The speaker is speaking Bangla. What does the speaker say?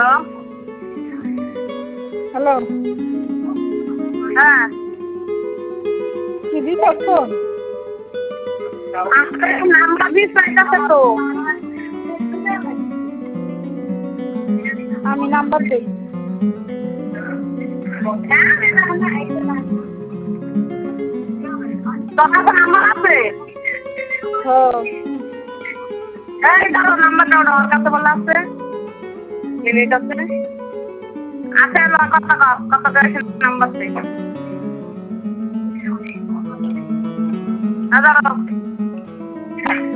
হ্যালো, হ্যাঁ কি বিপদ ফোন? নাম্বার দিস পাইতাছে তো। আমি নাম্বার দেই। তোর কাছে নাম্বার আছে? হ্যাঁ, এই ধরো নাম্বার দাও, ওর কাছে বলা আছে। মিনিট আছে আছে কত করে নাম্বার চাই। দাদা